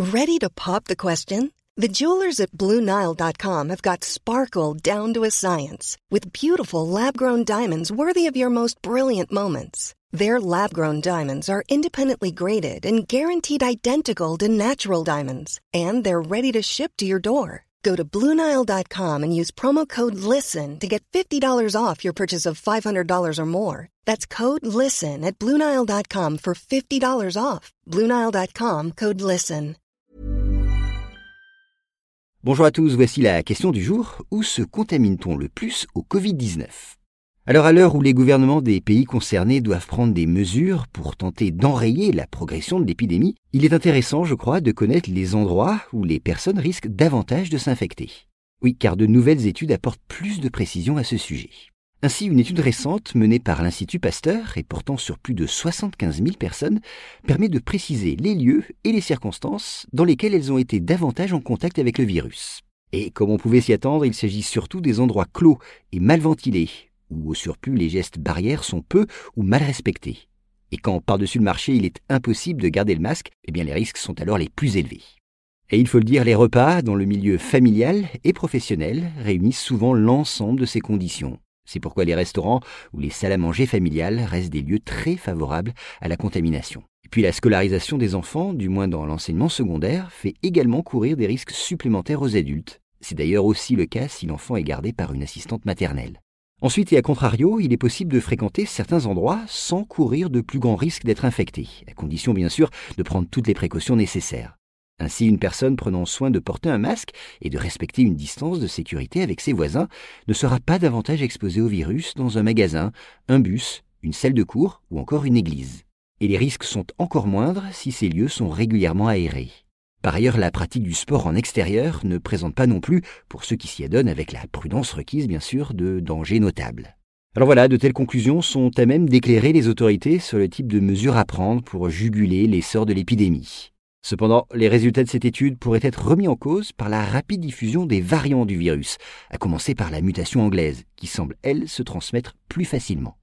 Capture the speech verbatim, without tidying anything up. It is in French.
Ready to pop the question? The jewelers at Blue Nile dot com have got sparkle down to a science with beautiful lab-grown diamonds worthy of your most brilliant moments. Their lab-grown diamonds are independently graded and guaranteed identical to natural diamonds, and they're ready to ship to your door. Go to Blue Nile dot com and use promo code LISTEN to get fifty dollars off your purchase of five hundred dollars or more. That's code LISTEN at Blue Nile dot com for fifty dollars off. Blue Nile dot com, code LISTEN. Bonjour à tous, voici la question du jour. Où se contamine-t-on le plus au covid dix-neuf ? Alors à l'heure où les gouvernements des pays concernés doivent prendre des mesures pour tenter d'enrayer la progression de l'épidémie, il est intéressant, je crois, de connaître les endroits où les personnes risquent davantage de s'infecter. Oui, car de nouvelles études apportent plus de précision à ce sujet. Ainsi, une étude récente menée par l'Institut Pasteur et portant sur plus de soixante-quinze mille personnes permet de préciser les lieux et les circonstances dans lesquels elles ont été davantage en contact avec le virus. Et comme on pouvait s'y attendre, il s'agit surtout des endroits clos et mal ventilés, où au surplus les gestes barrières sont peu ou mal respectés. Et quand par-dessus le marché il est impossible de garder le masque, eh bien les risques sont alors les plus élevés. Et il faut le dire, les repas dans le milieu familial et professionnel réunissent souvent l'ensemble de ces conditions. C'est pourquoi les restaurants ou les salles à manger familiales restent des lieux très favorables à la contamination. Et puis la scolarisation des enfants, du moins dans l'enseignement secondaire, fait également courir des risques supplémentaires aux adultes. C'est d'ailleurs aussi le cas si l'enfant est gardé par une assistante maternelle. Ensuite, et à contrario, il est possible de fréquenter certains endroits sans courir de plus grands risques d'être infecté, à condition bien sûr de prendre toutes les précautions nécessaires. Ainsi, une personne prenant soin de porter un masque et de respecter une distance de sécurité avec ses voisins ne sera pas davantage exposée au virus dans un magasin, un bus, une salle de cours ou encore une église. Et les risques sont encore moindres si ces lieux sont régulièrement aérés. Par ailleurs, la pratique du sport en extérieur ne présente pas non plus, pour ceux qui s'y adonnent avec la prudence requise bien sûr, de dangers notables. Alors voilà, de telles conclusions sont à même d'éclairer les autorités sur le type de mesures à prendre pour juguler l'essor de l'épidémie. Cependant, les résultats de cette étude pourraient être remis en cause par la rapide diffusion des variants du virus, à commencer par la mutation anglaise, qui semble, elle, se transmettre plus facilement.